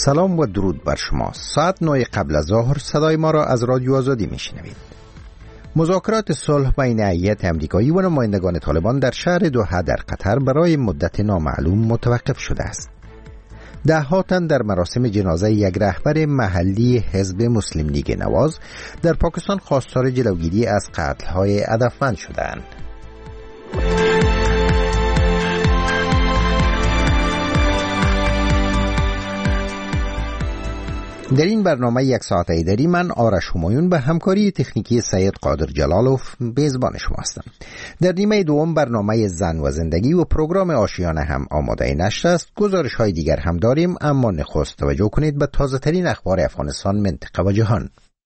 سلام و درود بر شما. ساعت 9 قبل از ظهر صدای ما را از رادیو آزادی میشنوید. مذاکرات صلح بین هیئت امریکایی و نمایندگان طالبان در شهر دوحه در قطر برای مدت نامعلوم متوقف شده است. ده‌ها تن در مراسم جنازه یک رهبر محلی حزب مسلم لیگ نواز در پاکستان خواستار جلوگیری از قتل‌های هدفمند شدند. در این برنامه یک ساعته داری من آرش همایون به همکاری تکنیکی سید قادر جلالوف میزبان شما هستم. در نیمه دوم برنامه زن و زندگی و پروگرام آشیانه هم آماده نشر است. گزارش های دیگر هم داریم، اما نخست توجه کنید به تازه ترین اخبار افغانستان، منطقه و جهان.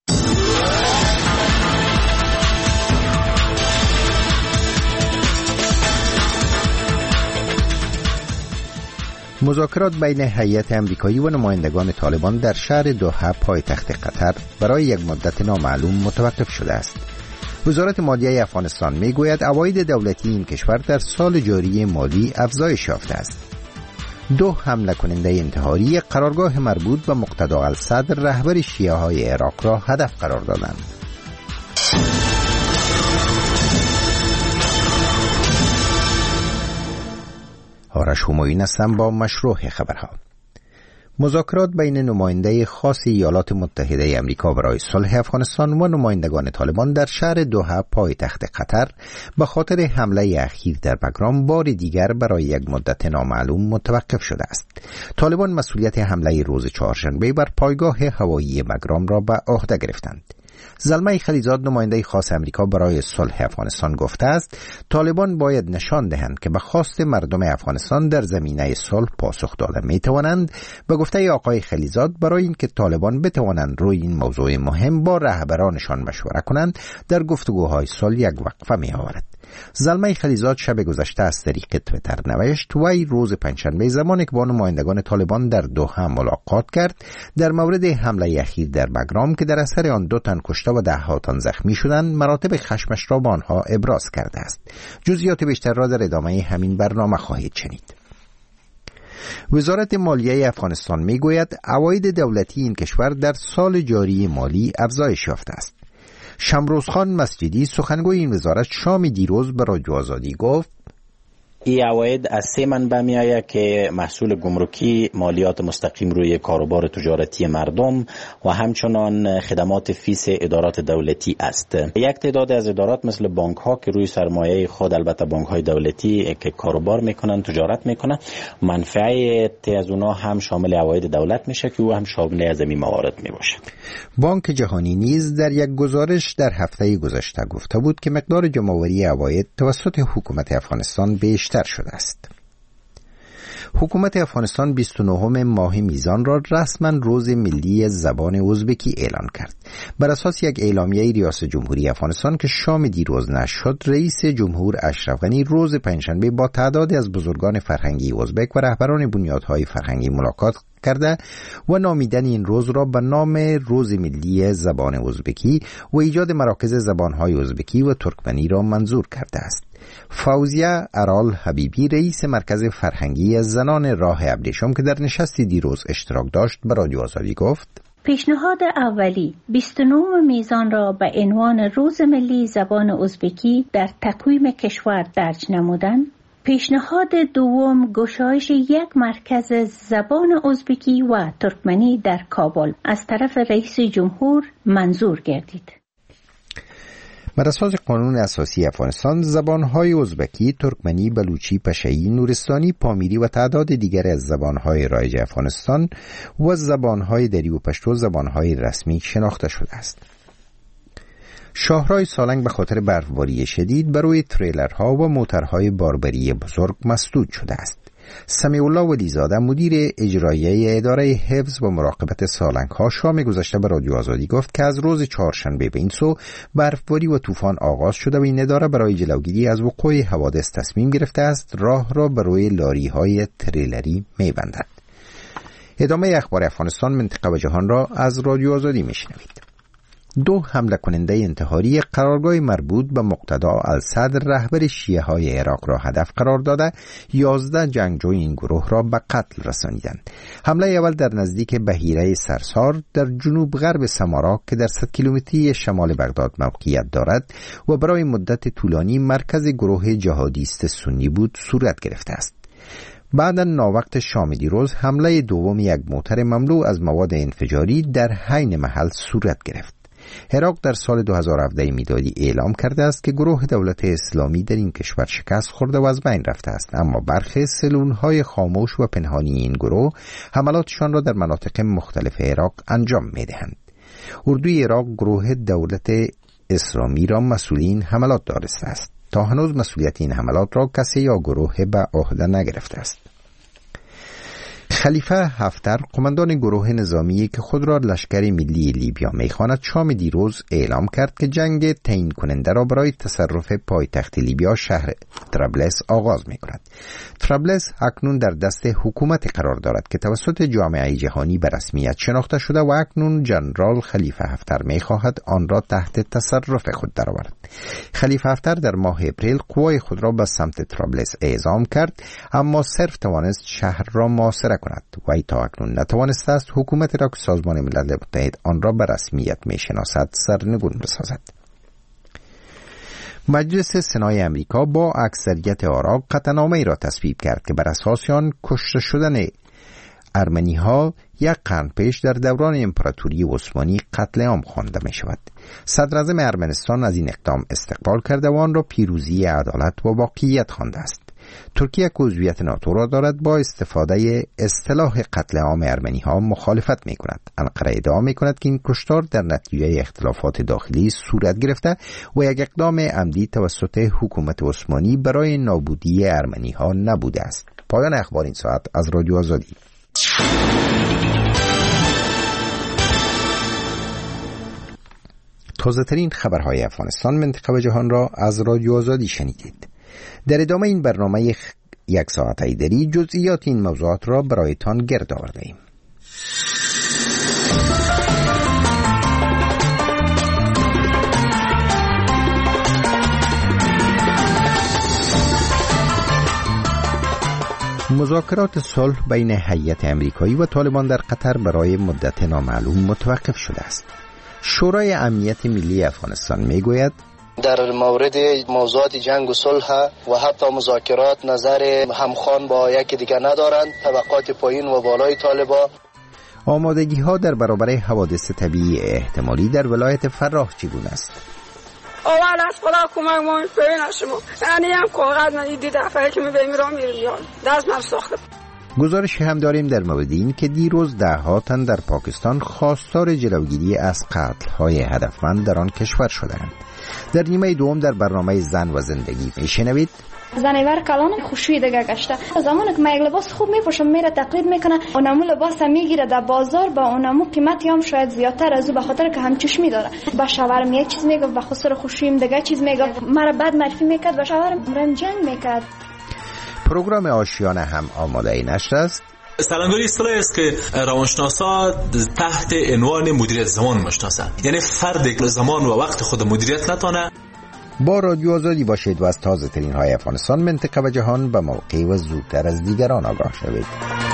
مذاکرات بین هیئت امریکایی و نمایندگان طالبان در شهر دوحه پایتخت قطر برای یک مدت نامعلوم متوقف شده است. وزارت مالیه افغانستان میگوید عواید دولتی این کشور در سال جاری مالی افزایش یافته است. دو حمله کننده انتحاری قرارگاه مربوط به مقتدا الصدر رهبر شیعه های عراق را هدف قرار دادند. آرش همایون هستم با مشروع خبرها. مذاکرات بین نماینده خاص ایالات متحده آمریکا برای صلح افغانستان و نمایندگان طالبان در شهر دوحه پایتخت قطر به خاطر حمله اخیر در بگرام بار دیگر برای یک مدت نامعلوم متوقف شده است. طالبان مسئولیت حمله روز چهارشنبه بر پایگاه هوایی بگرام را به عهده گرفتند. زلمه خلیزاد نماینده خاص امریکا برای صلح افغانستان گفته است طالبان باید نشان دهند که به خواست مردم افغانستان در زمینه صلح پاسخ داده می توانند. به گفته آقای خلیزاد برای اینکه طالبان بتوانند روی این موضوع مهم با رهبرانشان مشوره کنند در گفتگوهای صلح یک وقفه می آورد. زلمه خلیزاد شب گذشته از طریق تویتر نوشت وی روز پنجشنبه زمانی که با نمایندگان طالبان در دوحه ملاقات کرد در مورد حمله اخیر در بگرام که در اثر آن 2 تن کشته و 10 تن زخمی شدند مراتب خشمش را با آنها ابراز کرده است. جزئیات بیشتر را در ادامه همین برنامه خواهید شنید. وزارت مالیه افغانستان میگوید عواید دولتی این کشور در سال جاری مالی افزایش یافته است. شمروزخان مسجدی سخنگوی این وزارت شام دیروز به رادیو آزادی گفت این عواید از 3 منبع می آید که محصول گمرکی، مالیات مستقیم روی کاروبار تجارتی مردم و همچنان خدمات فیس ادارات دولتی است. یک تعداد از ادارات مثل بانک ها که روی سرمایه خود، البته بانک های دولتی که کاروبار میکنن، تجارت میکنن، منفعت از اونها هم شامل عواید دولت میشه که او هم شامل از این موارد میباشه. بانک جهانی نیز در یک گزارش در هفته گذشته گفته بود که مقدار جمع‌آوری عواید توسط حکومت افغانستان بیشتر شده است. حکومت افغانستان 29 ماه میزان را رسما روز ملی زبان ازبکی اعلان کرد. بر اساس یک اعلامیه ریاست جمهوری افغانستان که شام دیروز نشر شد، رئیس جمهور اشرف غنی روز پنجشنبه با تعدادی از بزرگان فرهنگی ازبک و رهبران بنیادهای فرهنگی ملاقات کرده و نامیدن این روز را به نام روز ملی زبان ازبکی و ایجاد مراکز زبانهای ازبکی و ترکمنی را منظور کرده است. فوزیه ارال حبیبی رئیس مرکز فرهنگی زنان راه ابریشم که در نشستی دیروز اشتراک داشت به رادیو آزادی گفت پیشنهاد اولی 29 میزان را به عنوان روز ملی زبان ازبکی در تقویم کشور درج نمودن. پیشنهاد دوم گشایش یک مرکز زبان ازبکی و ترکمنی در کابل از طرف رئیس جمهور منظور گردید. بر اساس قانون اساسی افغانستان زبانهای ازبکی، ترکمنی، بلوچی، پشه‌ای، نورستانی، پامیری و تعداد دیگر از زبانهای رایج افغانستان و زبانهای دری و پشتو زبانهای رسمی شناخته شده است. شاهراه سالنگ به خاطر برفباری شدید بر روی تریلرها و موترهای باربری بزرگ مسدود شده است. سمیع الله ولیزاده مدیر اجرایی اداره حفظ و مراقبت سالنگ‌ها شام گذشته به رادیو آزادی گفت که از روز چهارشنبه به این سو برفباری و طوفان آغاز شده و این اداره برای جلوگیری از وقوع حوادث تصمیم گرفته است راه را بر روی لاری‌های تریلری می‌بندد. ادامه اخبار افغانستان، منطقه و جهان را از رادیو آزادی می‌شنوید. 2 حمله کننده انتحاری قرارگاه مربوط به مقتدا الصدر رهبر شیعه های عراق را هدف قرار داده 11 جنگجوی این گروه را به قتل رسانیدند. حمله اول در نزدیک بحیره سرسار در جنوب غرب سمارا که در 100 کیلومتری شمال بغداد موقعیت دارد و برای مدت طولانی مرکز گروه جهادیست سنی بود صورت گرفته است. بعد ناوقت شام دیروز حمله دوم یک موتر مملو از مواد انفجاری در حین محل صورت گرفت. عراق در سال 2017 میلادی اعلام کرده است که گروه دولت اسلامی در این کشور شکست خورده و از بین رفته است، اما برخی سلولهای خاموش و پنهانی این گروه حملاتشان را در مناطق مختلف عراق انجام می‌دهند. اردوی عراق گروه دولت اسلامی را مسئول این حملات دانسته است. تا هنوز مسئولیت این حملات را کسی یا گروه به عهده نگرفته است. خلیفه حفتر قماندان گروه نظامی که خود را لشکر ملی لیبیا می‌خواند شام دیروز اعلام کرد که جنگ تعیین کننده را برای تصرف پایتخت لیبیا شهر طرابلس آغاز می‌کند. طرابلس اکنون در دست حکومت قرار دارد که توسط جامعه جهانی به رسمیت شناخته شده و اکنون جنرال خلیفه حفتر می‌خواهد آن را تحت تصرف خود درآورد. خلیفه حفتر در ماه اپریل قوای خود را به سمت طرابلس اعزام کرد، اما صرف توانست شهر را محاصره کند و تا اکنون نتوانسته است حکومت را که سازمان ملل متحد آن را به رسمیت میشناسد سرنگون بسازد. مجلس سنای امریکا با اکثریت آرا قطعنامه‌ای را تصویب کرد که بر اساس آن کشته شدن ارمنی ها یک قرن پیش در دوران امپراتوری عثمانی قتل عام خوانده می شود. صدر اعظم ارمنستان از این اقدام استقبال کرده و آن را پیروزی عدالت و واقعیت خوانده است. ترکیه که عضویت ناتو را دارد با استفاده اصطلاح قتل عام ارمنی ها مخالفت می کند. انقره ادعا می کند که این کشتار در نتیجه اختلافات داخلی صورت گرفته و یک اقدام عمدی توسط حکومت عثمانی برای نابودی ارمنی ها نبوده است. پایان اخبار این ساعت از رادیو آزادی. تازه ترین خبرهای افغانستان، منطقه و جهان را از رادیو آزادی شنیدید. در ادامه این برنامه یک ساعت ایدری جزئیات این موضوعات را برایتان گرد آورده ایم. مذاکرات صلح بین هیئت امریکایی و طالبان در قطر برای مدت نامعلوم متوقف شده است. شورای امنیت ملی افغانستان میگوید در مورد موضوعات جنگ و صلح و حتی مذاکرات نظر همخوان با یکی دیگر ندارند. طبقات پایین و بالای طالبان آمادگی ها در برابر حوادث طبیعی احتمالی در ولایت فراه چگونه است؟ اول از خدا کمک ما ببین شما یعنی هم کاغذ من دید دفعه که میرم دست من ساخته. گزارش هم داریم در مورد این که دیروز ده‌ها تن در پاکستان خواستار جلوگیری از قتل‌های هدفمند در آن کشور شدند. در نیمه دوم در برنامه زن و زندگی میشنوید زنیور کلان خوشوی دیگه گشته. زمانی که یک لباس خوب میپوشم میره تقلید میکنه، اونمو لباس میگیره در بازار با اونمو قیمتی هم شاید زیادتر از او، به خاطر که هم چشمی داره. با شوهرم یک چیز میگه، به خسر خوشویم دیگه چیز میگه، مرا بد معرفی میکرد، با شوهرم رم جنگ میکرد. پروگرام آشیانه هم آماده نشر است. سلنگاری اصطلاحی است که روانشناسا تحت عنوان مدیریت زمان میشناسند، یعنی فرد زمان و وقت خود مدیریت نتونه. با رادیو آزادی باشید و از تازه ترین های افغانستان، منطقه و جهان به موقع و زودتر از دیگران آگاه شوید.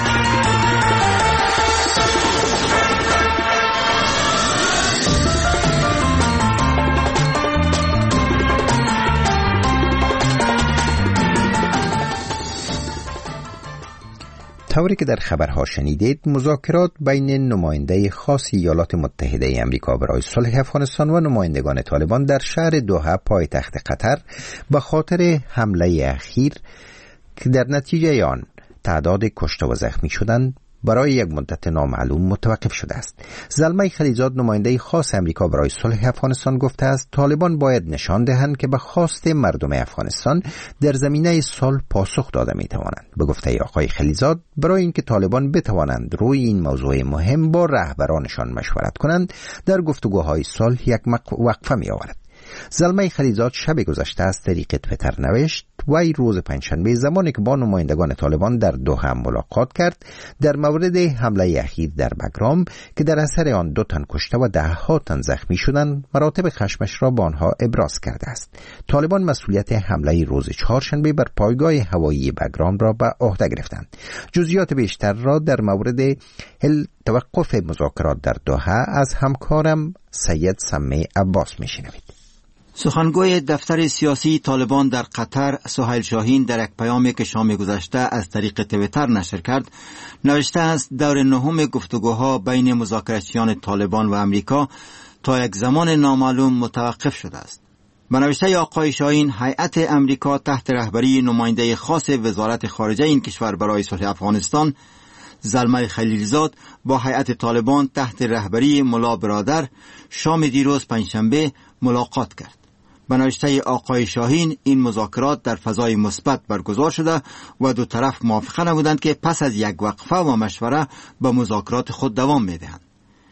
طوری که در خبرها شنیدید، مذاکرات بین نماینده خاص ایالات متحده امریکا برای صلح افغانستان و نمایندگان طالبان در شهر دوحه پایتخت قطر به خاطر حمله اخیر که در نتیجه آن تعداد کشته و زخمی شدند برای یک مدت نامعلوم متوقف شده است. زلمه خلیزاد نماینده خاص امریکا برای صلح افغانستان گفته است طالبان باید نشان دهند که به خواست مردم افغانستان در زمینه صلح پاسخ داده می توانند. به گفته آقای خلیزاد، برای اینکه طالبان بتوانند روی این موضوع مهم با رهبرانشان مشورت کنند، در گفتگوهای صلح یک وقفه می آورد. زلمه خلیزاد شب گذشته از طریق تویتر نوشت وی روز پنجشنبه زمانی که با نمایندگان طالبان در دوحه ملاقات کرد در مورد حمله اخیر در بگرام که در اثر آن 2 تن کشته و 10 ها تن زخمی شدند مراتب خشمش را با آنها ابراز کرده است. طالبان مسئولیت حمله روز چهارشنبه بر پایگاه هوایی بگرام را به عهده گرفتند. جزئیات بیشتر را در مورد توقف مذاکرات در دوحه از همکارم سید سمی عباس میشنوید. سخنگوی دفتر سیاسی طالبان در قطر سهیل شاهین در یک پیامی که شام گذشته از طریق تویتر نشر کرد نوشته است دور نهم گفتگوها بین مذاکراتچیان طالبان و امریکا تا یک زمان نامعلوم متوقف شده است. به نوشته آقای شاهین هیئت امریکا تحت رهبری نماینده خاص وزارت خارجه این کشور برای صلح افغانستان زلمه خلیلزاد با هیئت طالبان تحت رهبری ملا برادر شام دیروز پنجشنبه ملاقات کرد. به نوشته آقای شاهین این مذاکرات در فضای مثبت برگزار شده و دو طرف موافقه نمودند که پس از یک وقفه و مشوره به مذاکرات خود دوام می‌دهند.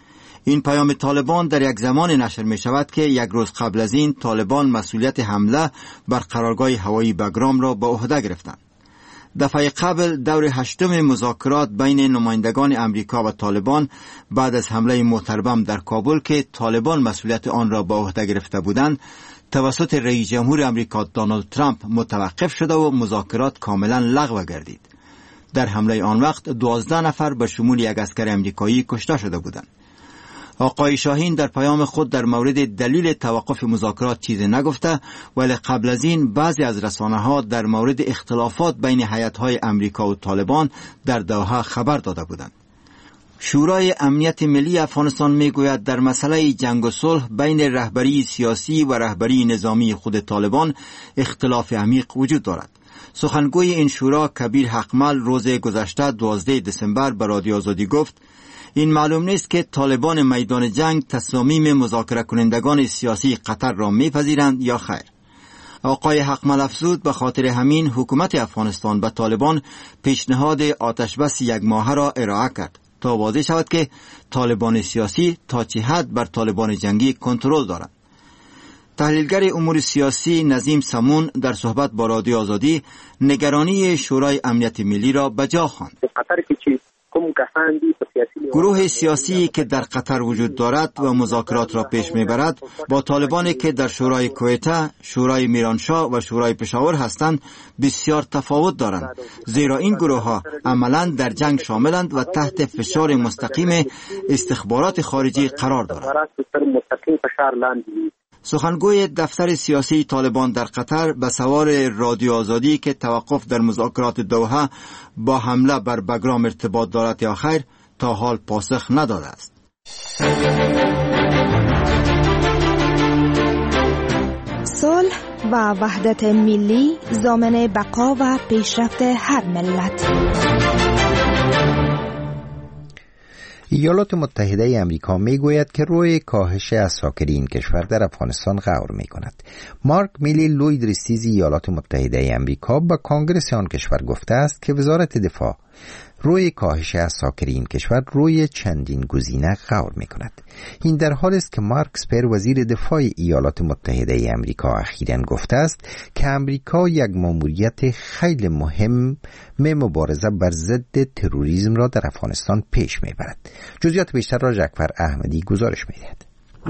این پیام طالبان در یک زمان نشر می شود که یک روز قبل از این طالبان مسئولیت حمله بر قرارگاه هوایی بگرام را به عهده گرفتند. دفعه قبل دور 8 مذاکرات بین نمایندگان امریکا و طالبان بعد از حمله محترم در کابل که طالبان مسئولیت آن را به عهده گرفته بودند توسط رئیس جمهور امریکا دونالد ترامپ متوقف شده و مذاکرات کاملا لغو گردید. در حمله آن وقت 12 نفر به شمول یک عسکر امریکایی کشته شده بودند. آقای شاهین در پیام خود در مورد دلیل توقف مذاکرات چیزی نگفته ولی قبل از این بعضی از رسانه‌ها در مورد اختلافات بین هیئت‌های امریکا و طالبان در دوحه خبر داده بودند. شورای امنیت ملی افغانستان میگوید در مسئله جنگ و صلح بین رهبری سیاسی و رهبری نظامی خود طالبان اختلاف عمیق وجود دارد. سخنگوی این شورا کبیر حقمل روز گذشته 12 دسامبر به رادیو آزادی گفت این معلوم نیست که طالبان میدان جنگ تصامیم مذاکره کنندگان سیاسی قطر را میپذیرند یا خیر. آقای حقمل افزود به خاطر همین حکومت افغانستان به طالبان پیشنهاد آتشبس 1 ماهه را ارائه کرد تا واضح شود که طالبان سیاسی تا چه حد بر طالبان جنگی کنترل دارند. تحلیلگر امور سیاسی نظیم سمون در صحبت با رادیو آزادی نگرانی شورای امنیت ملی را به جا خواند. گروه سیاسی که در قطر وجود دارد و مذاکرات را پیش میبرد با طالبانی که در شورای کویته، شورای میرانشاه و شورای پشاور هستند بسیار تفاوت دارند، زیرا این گروه ها عملاً در جنگ شاملند و تحت فشار مستقیم استخبارات خارجی قرار دارند. سخنگوی دفتر سیاسی طالبان در قطر به سوال رادیو آزادی که توقف در مذاکرات دوحه با حمله بر بگرام ارتباط دارد یا خیر تا حال پاسخ نداده است. صلح و وحدت ملی ضامن بقا و پیشرفت هر ملت. ایالات متحده امریکا میگوید که روی کاهش اساکری این کشور در افغانستان غور میکند. مارک میلی لوید رئیس ایالات متحده امریکا به کانگرس آن کشور گفته است که وزارت دفاع روی کاهش اساکری این کشور روی چندین گزینه غور میکند. این در حالی است که مارک اسپر وزیر دفاع ایالات متحده امریکا اخیراً گفته است که امریکا یک ماموریت خیلی مهم مبارزه بر ضد تروریسم را در افغانستان پیش میبرد. جزئیات بیشتر را جعفر احمدی گزارش میدهد.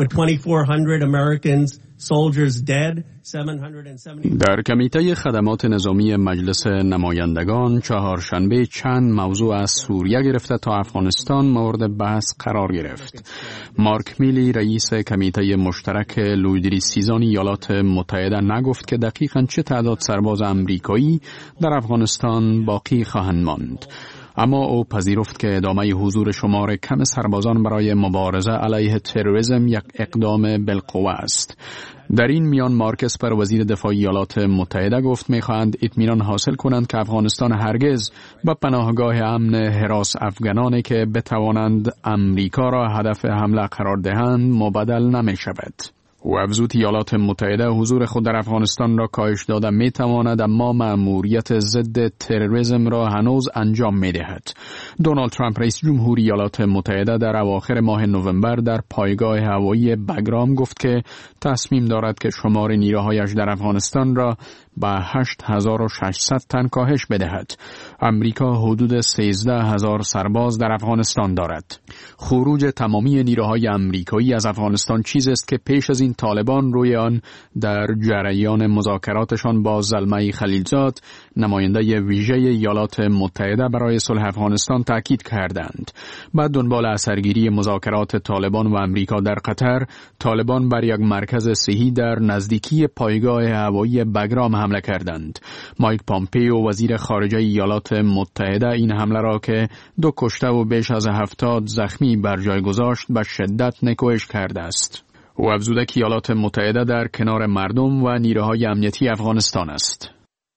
در کمیته خدمات نظامی مجلس نمایندگان چهارشنبه چند موضوع از سوریه گرفته تا افغانستان مورد بحث قرار گرفت. مارک میلی رئیس کمیته مشترک لوید سیزان ایالات متحده نگفت که دقیقاً چه تعداد سرباز امریکایی در افغانستان باقی خواهند ماند، اما او پذیرفت که ادامه حضور شمار کم سربازان برای مبارزه علیه تروریسم یک اقدام بالقوه است. در این میان مارک اسپر وزیر دفاع ایالات متحده گفت می‌خواهند اطمینان حاصل کنند که افغانستان هرگز به پناهگاه امن حراس افغانانی که بتوانند امریکا را هدف حمله قرار دهند مبدل نمی‌شود. او افزود ایالات متحده حضور خود در افغانستان را کاهش داده می تواند، اما مأموریت ضد تروریسم را هنوز انجام می دهد. دونالد ترامپ رئیس جمهوری ایالات متحده در اواخر ماه نوامبر در پایگاه هوایی بگرام گفت که تصمیم دارد که شمار نیروهایش در افغانستان را به 8600 تن کاهش بدهد. امریکا حدود 13000 سرباز در افغانستان دارد. خروج تمامی نیروهای امریکایی از افغانستان چیزی است که پیش از این طالبان روی آن در جریان مذاکراتشان با زلمه خلیلزاد، نماینده ویژه ایالات متحده برای صلح افغانستان، تاکید کردند. بعد دنبال اثرگیری مذاکرات طالبان و امریکا در قطر، طالبان بر یک مرکز صحی در نزدیکی پایگاه هوایی بگرام حمله کردند. مایک پامپیو وزیر خارجه ایالات متحده این حمله را که 2 کشته و بیش از 70 زخمی بر جای گذاشت به شدت نکوهش کرده است. او افزوده که ایالات متحده در کنار مردم و نیروهای امنیتی افغانستان است.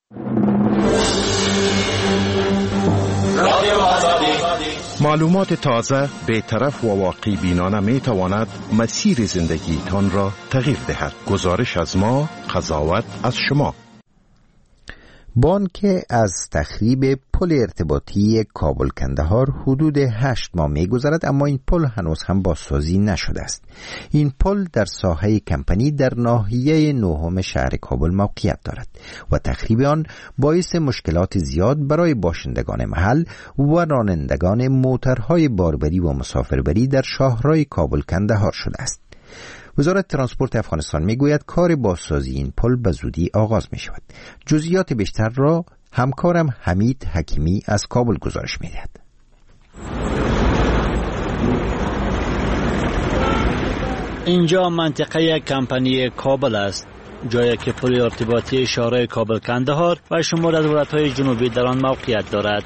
معلومات تازه، بی‌طرف و واقعی بینانه می تواند مسیر زندگیتان را تغییر دهد. گزارش از ما، قضاوت از شما. بانک از تخریب پل ارتباطی کابل کندهار حدود 8 ماه می‌گذرد، اما این پل هنوز هم بازسازی نشده است. این پل در ساحه کمپنی در ناحیه 9 شهر کابل موقعیت دارد و تخریب آن باعث مشکلات زیاد برای باشندگان محل و رانندگان موترهای باربری و مسافربری در شاهراه کابل کندهار شده است. وزارت ترانسپورت افغانستان میگوید کار بازسازی این پل به زودی آغاز می شود. جزئیات بیشتر را همکارم حمید حکیمی از کابل گزارش می دهد. اینجا منطقه کمپنی کابل است، جایی که پل ارتباطی شاهراه کابل کندهار و شمال از ولایت‌های جنوبی در آن موقعیت دارد.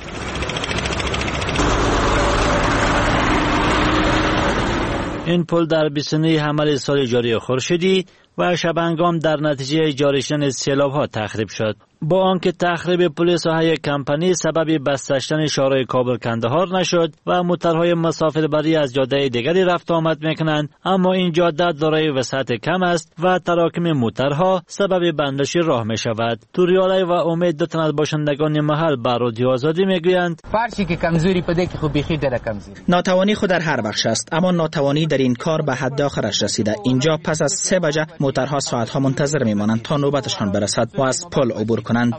این پل در 29 حمل سال جاری خورشیدی و شبانگام در نتیجه جاری شدن سیلاب‌ها تخریب شد. با آنکه تخریب پل ساحه کمپنی سبب بسته شدن شاهراه کابل کندهار نشد و موترهای مسافربری از جاده دیگری رفت آمد میکنند، اما این جاده دارای وسعت کم است و تراکم موترها سبب بندش راه می شود. توریالی و امید 2 تن از باشندگان محل بر رادیو آزادی میگویند فرشی که کمزوری پده که خب بیخی داره کمزوری. ناتوانی خود در هر بخش است، اما ناتوانی در این کار به حد آخرش رسیده. اینجا پس از 3 بجه موترها ساعتها منتظر میمانند تا نوبتشان برسد و از پل عبور کنند.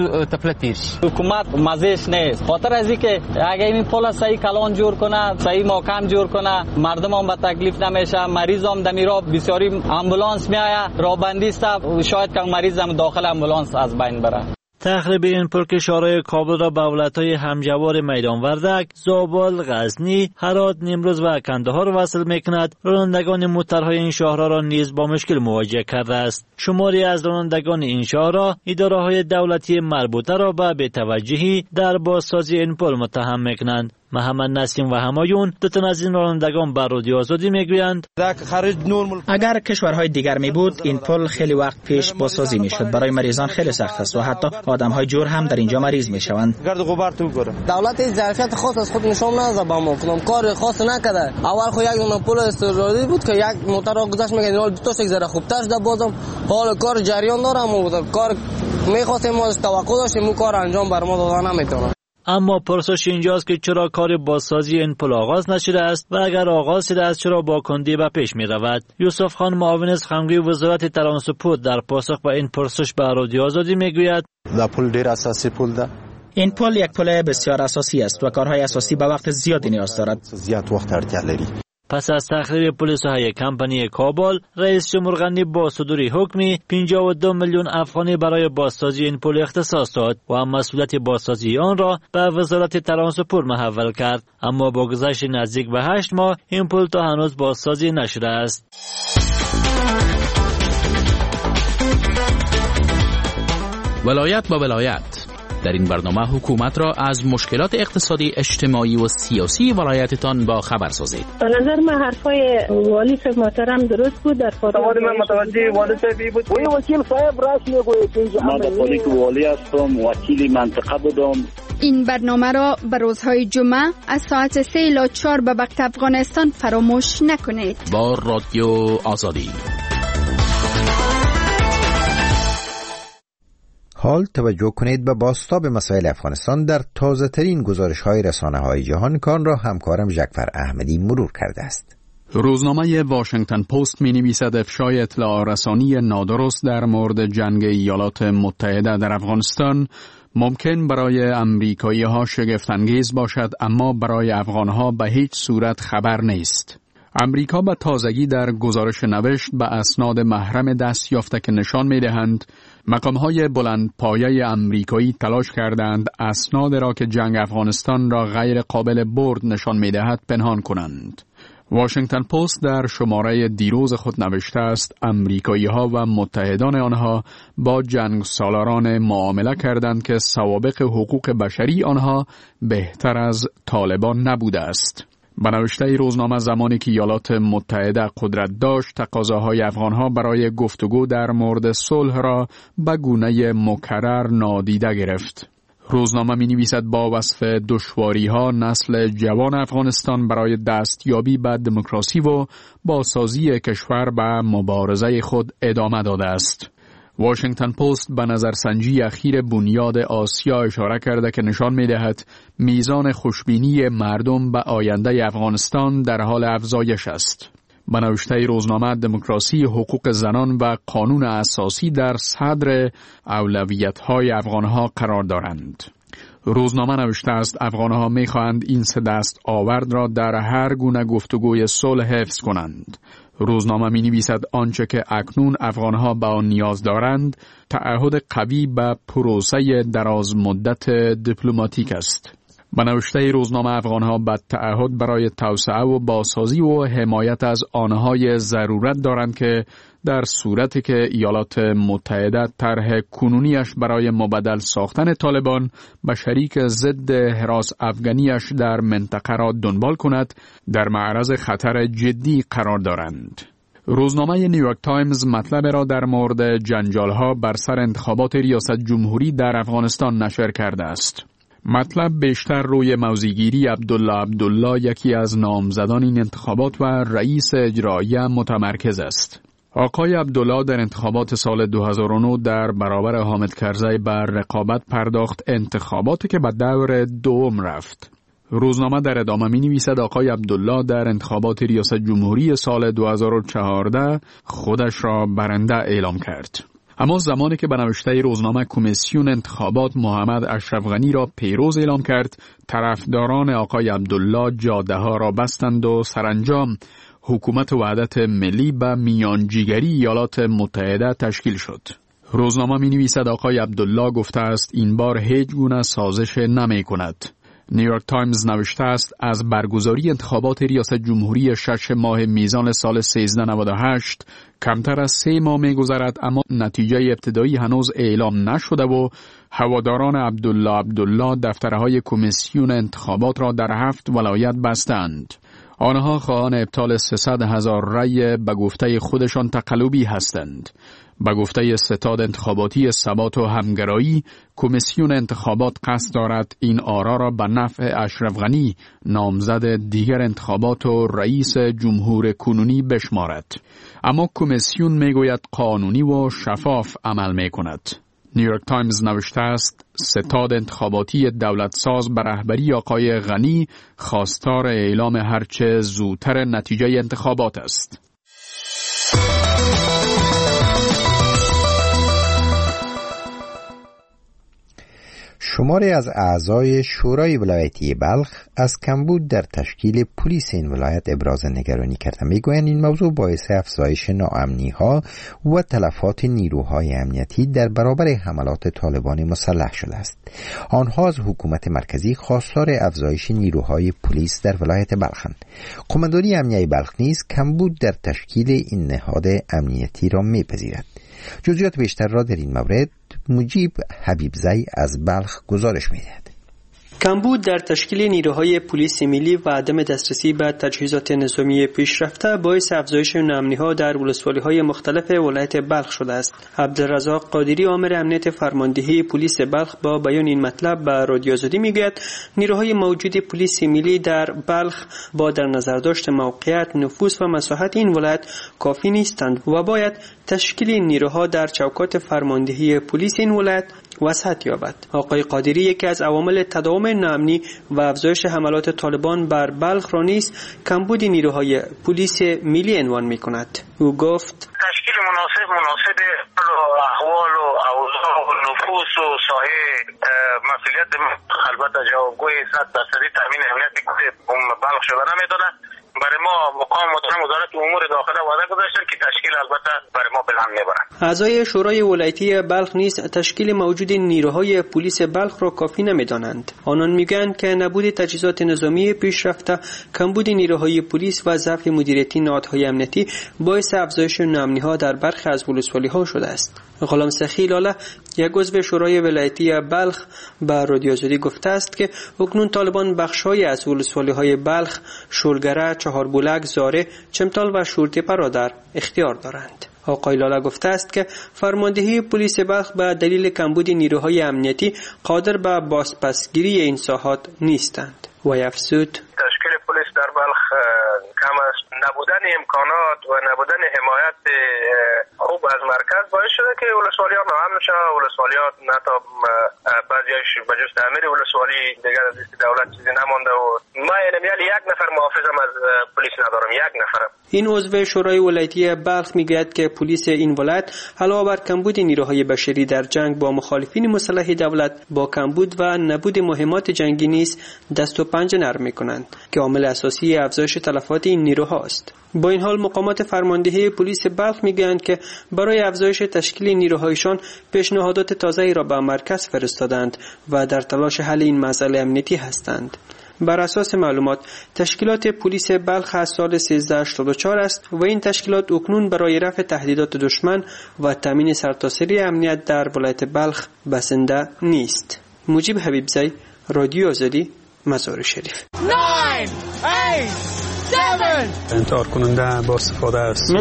حکومت مزهش نیست، خاطر از اینکه اگه این پل صحیح کلان جور کنه، صحیح محکم جور کنه، مردم هم به تکلیف نمیشه، مریض هم دمیرا بسیاری امبولانس میآیه، راه بندی است، شاید که مریض هم داخل امبولانس از بین بره. تخریب این پل که شاهراه کابل را به ولایت‌های همجوار میدان وردک، زابل، غزنی، هرات، نیمروز و کندهار وصل میکند، رانندگان موترهای این شاهراه را نیز با مشکل مواجه کرده است. شماری از رانندگان این شاهراه اداره‌های دولتی مربوطه را به بی‌توجهی در بازسازی این پل متهم میکنند. محمد نسیم و همایون 2 تن از این رانندگان بر رادیو آزادی میگویند اگر کشورهای دیگر می بود این پل خیلی وقت پیش بازسازی میشد. برای مریضان خیلی سخت است و حتی آدمهای جور هم در اینجا مریض میشوند. دولت ظرفیت خاص از خود نشون نده، با ما کار خاص نکرده. اول خو یک پل استرالی بود که یک موتر را گذاشت میگن حال 2 تا ذره خوبتر شده، بازم حال کار جریان داره، ما کار میخواستیم، ما توقع داشتیم اون کار انجام بر ما دادن نمیتونه. اما پرسش اینجاست که چرا کار بازسازی این پل آغاز نشده است و اگر آغاز شده است چرا با کندی به پیش می رود. یوسف خان معاون سخنگوی وزارت ترانسپورت در پاسخ به این پرسش به رادیو آزادی می گوید پل ډیر اساسی پل ده. این پل یک پل بسیار اساسی است و کارهای اساسی به وقت زیادی نیاز دارد. زیاد وقت اړتیا لري. پس از تخریب پل ساحه کمپنی کابل، رئیس جمهور غنی با صدور حکمی 52 میلیون افغانی برای بازسازی این پل اختصاص داد و مسئولیت بازسازی آن را به وزارت ترانسپورت محول کرد، اما با گذشت نزدیک به 8 ماه این پل تا هنوز بازسازی نشده است. ولایت با ولایت در این برنامه حکومت را از مشکلات اقتصادی، اجتماعی و سیاسی ولایتتان با خبر سازید. به نظر من حرفای والی صاحب محترم درست بود. در فارغ من متوجه والی صاحب بود. وکیل صاحب راست میگوید. من با پلیس والی هستم، وکیل منطقه بودم. این برنامه را به روزهای جمعه از ساعت 3 الی 4 به وقت افغانستان فراموش نکنید. با رادیو آزادی. حال توجه کنید به بازتاب مسائل افغانستان در تازه ترین گزارش های رسانه های جهان کان را همکارم جعفر احمدی مرور کرده است. روزنامه واشنگتن پست می نویسد افشای اطلاع رسانی نادرست در مورد جنگ ایالات متحده در افغانستان ممکن برای امریکایی ها شگفت انگیز باشد، اما برای افغان ها به هیچ صورت خبر نیست. امریکا به تازگی در گزارش نوشت به اسناد محرم دست یافته که نشان می دهند مقام‌های بلند پایه امریکایی تلاش کردند اسناد را که جنگ افغانستان را غیر قابل برد نشان می دهد پنهان کنند. واشنگتن پست در شماره دیروز خود نوشته است امریکایی‌ها و متحدان آنها با جنگ سالاران معامله کردند که سوابق حقوق بشری آنها بهتر از طالبان نبوده است. به نوشته روزنامه زمانی که ایالات متحده قدرت داشت تقاضاهای افغانها برای گفتگو در مورد صلح را به گونه مکرر نادیده گرفت. روزنامه می نویسد با وصف دشواری‌ها نسل جوان افغانستان برای دستیابی به دموکراسی و بازسازی کشور به مبارزه خود ادامه داده است. واشنگتن پست به نظرسنجی اخیر بنیاد آسیا اشاره کرده که نشان می دهد میزان خوشبینی مردم به آینده افغانستان در حال افزایش است. به نوشته روزنامه دموکراسی، حقوق زنان و قانون اساسی در صدر اولویت‌های افغان‌ها قرار دارند. روزنامه نوشته است افغان‌ها می‌خواهند این سه دست آورد را در هر گونه گفتگوی صلح حفظ کنند. روزنامه می‌نویسد آنچه که اکنون افغان‌ها به آن نیاز دارند تعهد قوی به پروسه دراز مدت دیپلماتیک است. به نوشته روزنامه افغان‌ها به تعهد برای توسعه و بازسازی و حمایت از آنهای ضرورت دارند که در صورتی که ایالات متحده طرح کنونیش برای مبدل ساختن طالبان به شریک ضد حراس افغانیش در منطقه را دنبال کند در معرض خطر جدی قرار دارند. روزنامه نیویورک تایمز مطلب را در مورد جنجال‌ها بر سر انتخابات ریاست جمهوری در افغانستان نشر کرده است. مطلب بیشتر روی موضع‌گیری عبدالله یکی از نامزدان این انتخابات و رئیس اجرایی متمرکز است. آقای عبدالله در انتخابات سال 2009 در برابر حامد کرزی بر رقابت پرداخت، انتخاباتی که به دور دوم رفت. روزنامه در ادامه می نویسد آقای عبدالله در انتخابات ریاست جمهوری سال 2014 خودش را برنده اعلام کرد. اما زمانی که به نوشته روزنامه کمیسیون انتخابات محمد اشرف غنی را پیروز اعلام کرد، طرفداران آقای عبدالله جاده ها را بستند و سرانجام حکومت وحدت ملی به میانجیگری ایالات متحده تشکیل شد. روزنامه می نویسد آقای عبدالله گفته است این بار هیچ گونه سازش نمی کند. نیویورک تایمز نوشته است از برگزاری انتخابات ریاست جمهوری 6 ماه میزان سال 1398 کمتر از 3 ماه می گذرد، اما نتیجه ابتدایی هنوز اعلام نشده و هواداران عبدالله دفترهای کمیسیون انتخابات را در 7 ولایت بستند. آنها خواهان ابطال 300,000 رأی به گفته خودشان تقلبی هستند. به گفته ستاد انتخاباتی ثبات و همگرایی، کمیسیون انتخابات قصد دارد این آرا را به نفع اشرف غنی نامزد دیگر انتخابات و رئیس جمهور کنونی بشمارد. اما کمیسیون میگوید قانونی و شفاف عمل میکند. نیویورک تایمز نوشته است ستاد انتخاباتی دولت ساز به رهبری آقای غنی خواستار اعلام هرچه زودتر نتیجه انتخابات است. شماری از اعضای شورای ولایتی بلخ از کمبود در تشکیل پلیس این ولایت ابراز نگرانی کردند. میگویند این موضوع باعث افزایش ناامنی‌ها و تلفات نیروهای امنیتی در برابر حملات طالبان مسلح شده است. آنها از حکومت مرکزی خواستار افزایش نیروهای پلیس در ولایت بلخند. قماندانی امنیتی بلخ نیز کمبود در تشکیل این نهاد امنیتی را میپذیرد. جزئیات بیشتر را در این مورد مجیب حبیبزی از بلخ گزارش می‌دهد. کمبود در تشکیل نیروهای پلیس ملی و عدم دسترسی به تجهیزات نظامی پیشرفته باعث افزایش ناامنی‌ها در ولسوالی‌های مختلف ولایت بلخ شده است. عبدالرزاق قادری آمر امنیت فرماندهی پلیس بلخ با بیان این مطلب به رادیو آزادی میگوید نیروهای موجود پلیس ملی در بلخ با در نظر داشت موقعیت، نفوذ و مساحت این ولایت کافی نیستند و باید تشکیل نیروها در چوکات فرماندهی پلیس این ولایت وسعت یابد. آقای قادری یکی از عوامل تداوم ناامنی و افزایش حملات طالبان بر بلخ را نیز کمبود نیروهای پلیس ملی عنوان می‌کند. او گفت تشکیل مناسب احوال و اوضاع و نفوس و ساحه مسئولیت البته جوابگوی 100% تامین امنیت بلخ شده نمیدونه. برای ما مقام محترم وزارت امور داخله وعده گذاشتن که تشکیل البته برای ما بلند میبرن. اعضای شورای ولایتی بلخ نیز تشکیل موجود نیروهای پلیس بلخ را کافی نمیدانند. آنان میگویند که نبود تجهیزات نظامی پیشرفته، کمبود نیروهای پلیس و ضعف مدیریتی نهادهای امنیتی باعث افزایش ناامنی‌ها در برخی از ولسوالی‌ها شده است. غلام سخی لاله یک عضو شورای ولایتی بلخ به رادیو آزادی گفته است که اکنون طالبان بخش‌های از ولسوالی‌های بلخ، شولگره، چهاربولک، زاره، چمتال و شورتپه را در اختیار دارند. آقای لاله گفته است که فرماندهی پلیس بلخ به دلیل کمبود نیروهای امنیتی قادر به بازپسگیری این ساحات نیستند و افزود تشکیل پلیس در بلخ کم است. نبودن امکانات و نبودن حمایت خوب از مرکز باعث شده که ولسوالی‌ها ناامن شوند. ولسوالی‌ها نه تا بعضی‌اش به جز تعمیر ولسوالی دیگر از دولت چیزی نمانده و ما یعنی یک نفر محافظم از پلیس ندارم، یک نفرم. این عضو شورای ولایتی بلخ میگوید که پلیس این ولایت علاوه بر کمبود نیروهای بشری در جنگ با مخالفین مسلح دولت با کمبود و نبود مهمات جنگی نیز دست و پنجه نرم می‌کنند که عامل اساسی افزایش تلفات این نیروها است. با این حال مقامات فرماندهی پلیس بلخ میگویند که برای افزایش تشکیل نیروهایشان پیشنهادات تازه‌ای را به مرکز فرستادند و در تلاش حل این مسئله امنیتی هستند. بر اساس معلومات تشکیلات پلیس بلخ از سال 1384 است و این تشکیلات اکنون برای رفع تهدیدات دشمن و تامین سرتاسری امنیت در ولایت بلخ بسنده نیست. مجیب حبیبزی، رادیو آزادی، مزار شریف. 9 8 7 انتحار کننده با استفاده است.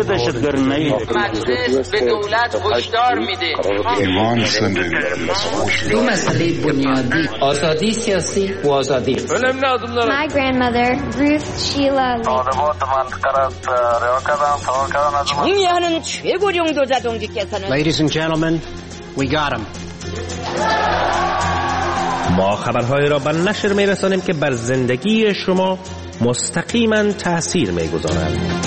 مجلس به دولت هشدار میده. دو مسئله بنیادی، آزادی سیاسی و آزادی. My grandmother, Ruth Sheila 정의하는 최고령 도자동지께서는 Ladies and gentlemen, we got him. ما خبرهای را به نشر می‌رسانیم که بر زندگی شما مستقیما تأثیر می‌گذارند.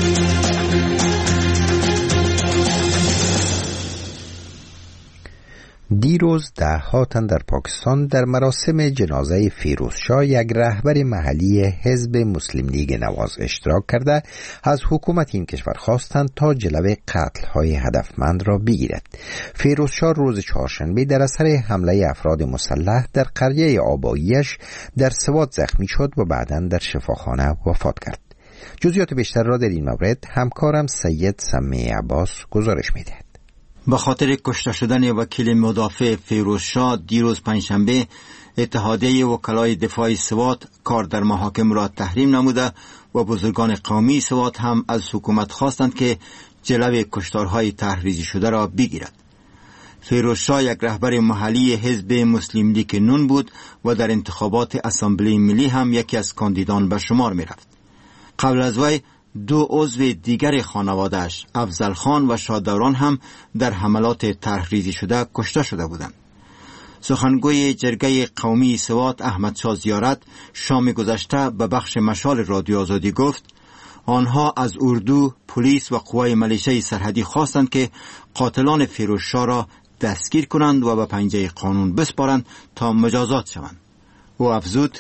دیروز ده‌ها تن در پاکستان در مراسم جنازه فیروزشاه یک رهبر محلی حزب مسلم لیگ نواز اشتراک کرده از حکومت این کشور خواستند تا جلوی قتل‌های هدفمند را بگیرد. فیروزشاه روز چهارشنبه در اثر حمله افراد مسلح در قریه آباییش در سوات زخمی شد و بعداً در شفاخانه وفات کرد. جزئیات بیشتر را در این مورد همکارم سید سمی عباس گزارش می‌دهد. به خاطر کشته شدن وکیل مدافع فیروزشاه دیروز پنجشنبه اتحادیه وکلای دفاع سوات کار در محاکم را تحریم نموده و بزرگان قومی سوات هم از حکومت خواستند که جلوی کشتارهای تحریزی شده را بگیرد. فیروزشاه یک رهبر محلی حزب مسلم لیگ نون بود و در انتخابات اسامبلی ملی هم یکی از کاندیدان به شمار می رفت. قبل از وی دو عضو دیگر خانواده‌اش افضل خان و شادوران هم در حملات تحریزی شده کشته شده بودند. سخنگوی جرگه قومی سوات احمد شاه زیارت شام گذشته به بخش مشال رادیو آزادی گفت آنها از اردو، پلیس و قوای ملیشه سرحدی خواستند که قاتلان فیروزشاه را دستگیر کنند و به پنجه قانون بسپارند تا مجازات شوند. و افزود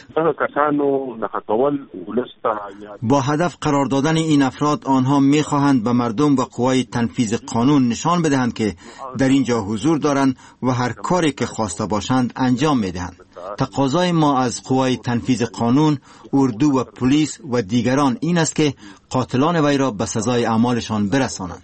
با هدف قرار دادن این افراد آنها می‌خواهند به مردم و قوای تنفیذ قانون نشان بدهند که در اینجا حضور دارند و هر کاری که خواسته باشند انجام می‌دهند. تقاضای ما از قوای تنفیذ قانون، اردو و پلیس و دیگران این است که قاتلان وی را به سزای اعمالشان برسانند.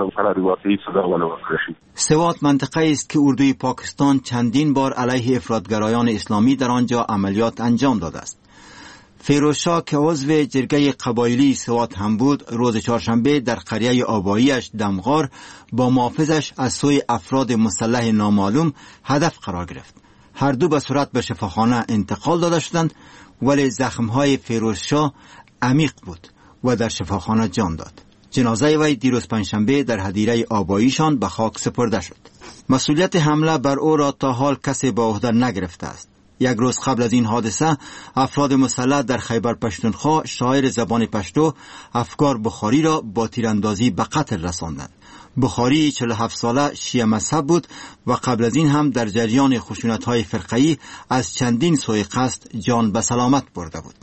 سوات منطقه است که اردوی پاکستان چندین بار علیه افراطگرایان اسلامی در آنجا عملیات انجام داده است. فیروزشاه که عضو جرگه قبایلی سوات هم بود، روز چهارشنبه در قریه آباییش دمغار با محافظش از سوی افراد مسلح نامعلوم هدف قرار گرفت. هر دو به صورت به شفاخانه انتقال داده شدند، ولی زخمهای فیروزشاه عمیق بود و در شفاخانه جان داد. جنازه وی دیروز پنجشنبه در هدیره آباییشان به خاک سپرده شد. مسئولیت حمله بر او را تا حال کسی به عهده نگرفته است. یک روز قبل از این حادثه افراد مسلح در خیبر پشتونخوا شاعر زبان پشتو افکار بخاری را با تیراندازی به قتل رساندند. بخاری 47 ساله شیعه مذهب بود و قبل از این هم در جریان خشونت‌های فرقه‌ای از چندین سوء قصد جان به سلامت برده بود.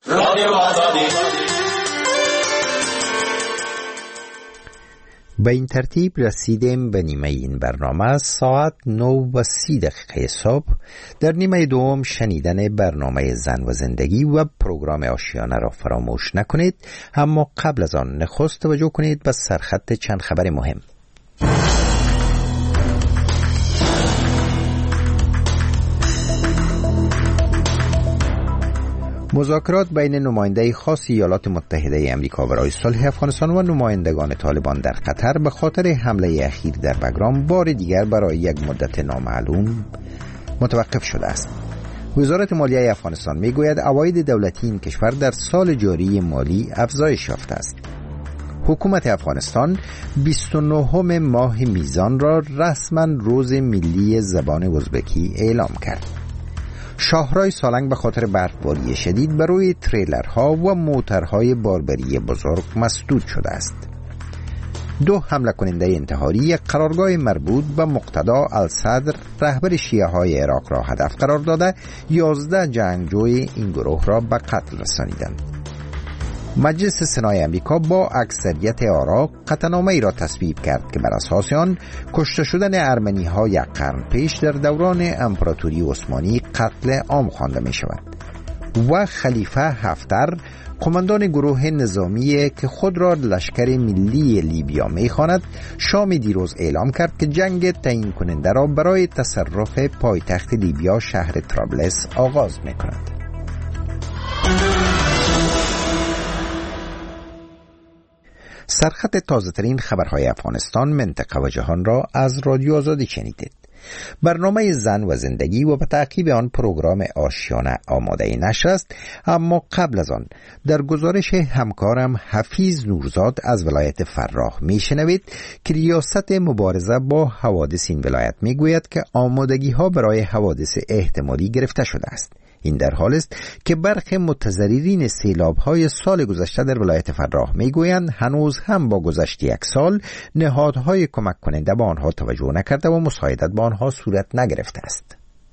به این ترتیب رسیدیم به نیمه این برنامه. ساعت 9:30 صبح در نیمه دوم شنیدن برنامه زن و زندگی و پروگرام آشیانه را فراموش نکنید، اما قبل از آن نخست توجه کنید به سرخط چند خبر مهم. مذاکرات بین نماینده خاص ایالات متحده امریکا برای صلح افغانستان و نمایندگان طالبان در قطر به خاطر حمله اخیر در بگرام بار دیگر برای یک مدت نامعلوم متوقف شده است. وزارت مالیه افغانستان میگوید عواید دولتی این کشور در سال جاری مالی افزایش یافته است. حکومت افغانستان 29 ماه میزان را رسما روز ملی زبان ازبکی اعلام کرد. شاهرای سالنگ به خاطر برفباری شدید بر روی تریلرها و موترهای باربری بزرگ مسدود شده است. 2 حمله کننده انتحاری یک قرارگاه مربوط به مقتدا الصدر رهبر شیعه های عراق را هدف قرار داده 11 جنگجوی این گروه را به قتل رسانیدند. مجلس سنای امریکا با اکثریت آرا قطعنامه ای را تصویب کرد که بر اساس آن کشته شدن ارمنی ها یک قرن پیش در دوران امپراتوری عثمانی قتل عام خوانده می شود و خلیفه هفتر قماندان گروه نظامی که خود را لشکر ملی لیبیا می خواند شام دیروز اعلام کرد که جنگ تعیین کننده را برای تصرف پایتخت لیبیا شهر طرابلس آغاز می کند. سرخط تازه ترین خبرهای افغانستان، منطقه و جهان را از رادیو آزادی شنیدید. برنامه زن و زندگی و به تعقیب آن پروگرام آشیانه آماده نشر است، اما قبل از آن در گزارش همکارم حفیظ نورزاد از ولایت فراه میشنوید که ریاست مبارزه با حوادث این ولایت میگوید که آمادگی ها برای حوادث احتمالی گرفته شده است. این در حال است که برخی متضررین سیلاب‌های سال گذشته در ولایت فراه میگویند هنوز هم با گذشت یک سال نهادهای کمک کننده به آنها توجه نکرده و مساعدت با آنها صورت نگرفته است.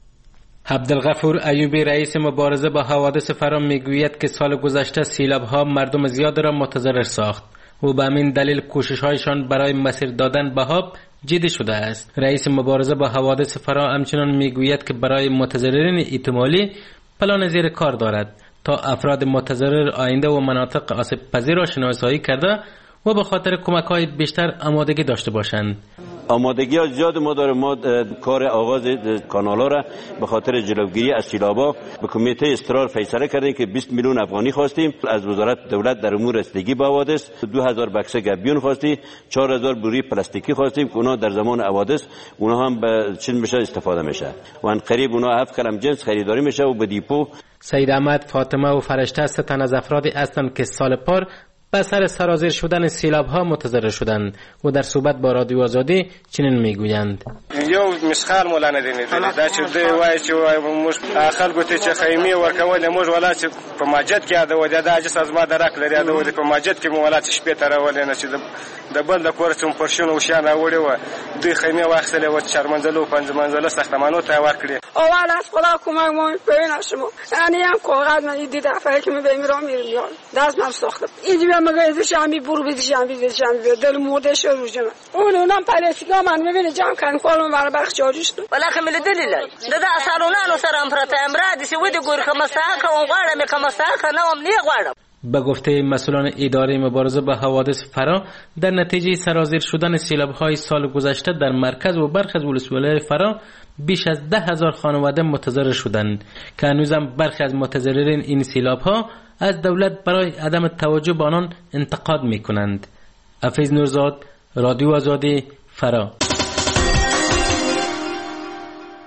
عبدالغفور ایوبی رئیس مبارزه با حوادث فراه میگوید که سال گذشته سیلاب‌ها مردم زیاد را متضرر ساخت و به همین دلیل کوشش‌هایشان برای مسیر دادن به آب جدی شده است. رئیس مبارزه با حوادث فراه همچنان میگوید که برای متضررین احتمالی پلان زیر کار دارد تا افراد متضرر آینده و مناطق آسیب پذیر را شناسایی کرده و به خاطر کمک‌های بیشتر آمادگی داشته باشند. آمادگی ها زیاد ما داره. ما کار آغاز کانالا را به خاطر جلوگیری از سیلابا به کمیته استقرار فیصله کردیم که 20 میلیون افغانی خواستیم از وزارت دولت در امور رسیدگی به حوادث. 2000 بکسه گبیون خواستیم، 4000 بوری پلاستیکی خواستیم که اونا در زمان حوادث اونا هم به چین میشه استفاده میشه و ان قریب اونا 7 کلم جنس خریداری میشه و به دیپو. سید احمد، فاطمه و فرشته 3 تن از افرادی هستند که سال پار به سر سرازیر شدن سیلاب ها متضرر شدند و در صحبت با رادیو آزادی چنین میگویند: یو مسخال مولا نه دیني دا چې دوی وایي چې موږ خلکو ته چې خیمه ورکول موږ ولا چې په مسجد کې اده و دا اجازه از ما درک لري اده و په مسجد کې مولا چې شپې تر ولې نه چې د بل د کور څوم پرشون او شان وړي و دوی خیمه واخلې و چرمنځلو پنځ منځله ساختمانو ته ورکړي. اول از خدا کمک ما ببین شما یعنی هم کاغذ من دید دفعه که می میرم میرم دست من ساختم اینجوری مگه شامی برو بدی شامی دل مرده شروع شد اونم پرسیگا من میبینه جمع کردن کارم برای بخش جاری شد ولکه مل دلیل دا اثرونه سره امپراتور امراد سی ودی ګور کمساکه او غواړم کمساکه نو ام نه غواړم. به گفته مسئولان اداره مبارزه با حوادث فراه، در نتیجه سرازیر شدن سیلاب‌های سال گذشته در مرکز و برخی از ولسوالی‌های فراه بیش از 10,000 خانواده متضرر شدند که هنوزم برخی از متضررین این سیلاب‌ها از دولت برای عدم توجه به آنان انتقاد می‌کنند. حفیظ نورزاد، رادیو آزادی، فراه.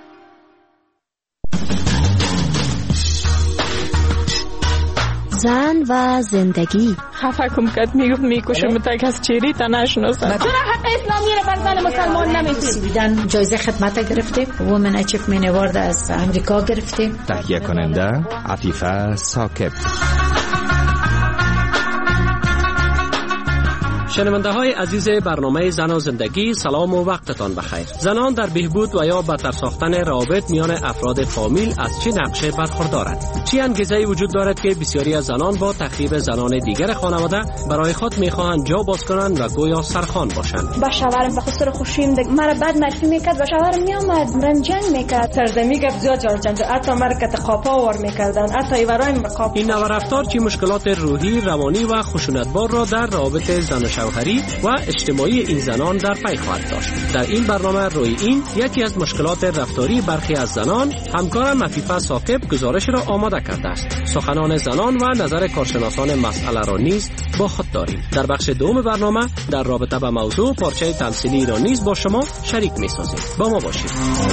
زن و زندگی. خفه کم کد میگفت میکشم تا کس چیری تا نشناسم. چرا حق اسلامی رو بر زن مسلمان نمیدید؟ سویدن جایزه خدمت گرفته، وومن اچیومنت اوارد از امریکا گرفته. تهیه کننده عفیفه ثاقب. شنونده های عزیز برنامه زن و زندگی، سلام و وقتتان بخیر. زنان در بهبود و یا بهتر ساختن روابط میان افراد فامیل از چه نقشه برخوردارند؟ چه انگیزه‌ای وجود دارد که بسیاری از زنان با تخریب زنان دیگر خانواده برای خود میخواهند جا باز کنند و گویا سرخوان باشند؟ با شوهرم به خاطر خوشیم مرا بد معرفی میکرد، با شوهرم میامد مرا جنگ میکرد، سرزمی گفت زیاد جارچند، حتی مرا کت قاپا ور میکردن، حتی ایورایم قاپ. این نوع رفتار چه مشکلات روحی، روانی و خشونتبار را در رابطه زن و شوهری و اجتماعی این زنان در پی خواهد داشت. در این برنامه روی این یکی از مشکلات رفتاری برخی از زنان، همکارم عفیفه ثاقب گزارش را آماده کرده است. سخنان زنان و نظر کارشناسان مسئله را نیز با خود داریم. در بخش دوم برنامه در رابطه با موضوع پارچه تمثیلی را نیز با شما شریک می‌سازیم. با ما باشید.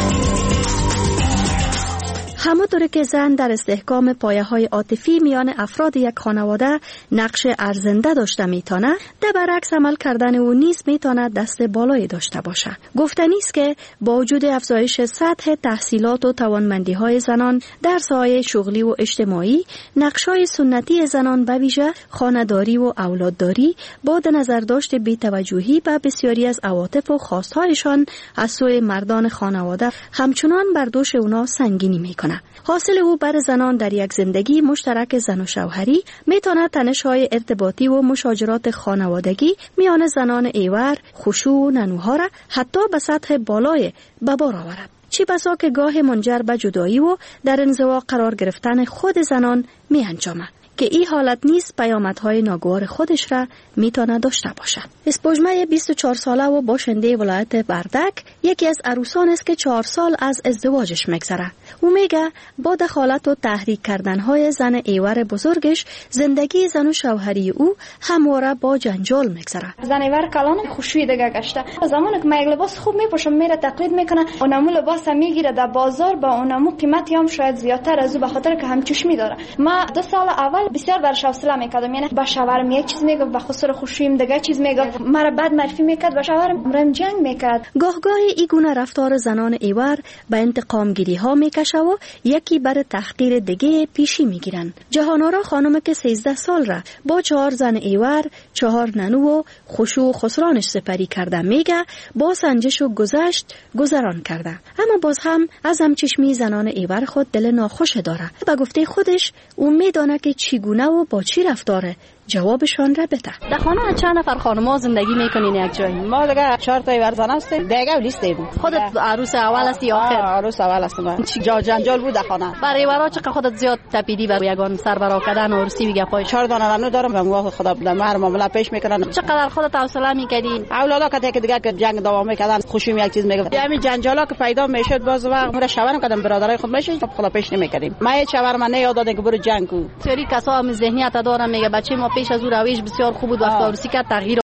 همانطور که زن در استحکام پایه‌های عاطفی میان افراد یک خانواده نقش ارزنده داشته میتونه، در برعکس عمل کردن او نیز میتونه دست بالایی داشته باشه. گفتنی است که با وجود افزایش سطح تحصیلات و توانمندی‌های زنان در ساحه شغلی و اجتماعی، نقش‌های سنتی زنان به ویژه خانه‌داری و اولادداری با در نظر داشت بی‌توجهی به بسیاری از عواطف و خواست‌هایشان از سوی مردان خانواده همچنان بر دوش اونا سنگینی میکنه. حاصل او بر زنان در یک زندگی مشترک زن و شوهری میتونه تنش‌های ارتباطی و مشاجرات خانوادگی میان زنان ایور، خشوع و ننوها را حتی به سطح بالای به بار آورد. چی بسا که گاه منجر به جدایی و در انزوا قرار گرفتن خود زنان می انجامد که این حالت نیز پیامدهای ناگوار خودش را میتونه داشته باشد. اسپوجمه 24 ساله و باشنده ولایت بردک یکی از عروسان است که 4 سال از ازدواجش میگذره. او میگه با دخالت و تحریک کردنهای زن ایور بزرگش زندگی زن و شوهری او همواره با جنجال میگذره. زن ایور کلان خوشوی دیگه گشته. زمانی که یک لباس خوب میپوشه میره تقلید میکنه، اونمو لباس میگیره در بازار با اونمو قیمتی هم شاید زیادتر از او به خاطر که هم چشمی داره. ما 2 سال اول بسیار برش حوصله میکردم، یعنی با شوهرم یک چیز میگفت به خاطر خوشیم دیگه چیز میگفت، مرا بد معرفی میکرد، با شوهرم رم جنگ میکرد. گاهگاهی این گونه رفتار زنان ایور به انتقام گیری ها میکشه و یکی بر تحقیر دیگه پیشی میگیرن. جهانارا خانم که 13 سال را با 4 زن ایور، 4 ننو و خشوع و خسرانش سپری کرده میگه با سنجش و گذشت گذران کرده، اما باز هم از همچشمی زنان ایور خود دل ناخوش داره. به گفته خودش او میدانه که چگونه و با چی رفتاره جوابشان را بده. در خانه چند نفر خانم‌ها زندگی میکنین یک جایی؟ ما دیگه 4 تا ورزن هستیم، دیگه لیستیم. خودت عروس اول هستی یا آخر؟ عروس اول هستم. چی جنجال بود در خانه. برای ورا چقدر خودت زیاد تپیدی بر یگان سربرا کردن و عروسی میگه پای 4 دانه رنو دارم و موافق خدا بودم. مر معامله پیش میکنن. چقدر خودت حوصله میکردین؟ اولادا که دیگه که جنگ دوام میکردن، خوشیم یک چیز میگفت. همین جنجالا که پیدا میشد باز وقت مرا شوهرم کردم برادرای خود میشه خدا پیش نمیکردیم. ما شوهرم نه یاد دادن که برو جنگ کو. سری کسا هم ذهنیت دارم میگه بچه ما پیش از او رویش بسیار خوب بود، وقت عروسی کرد تغییر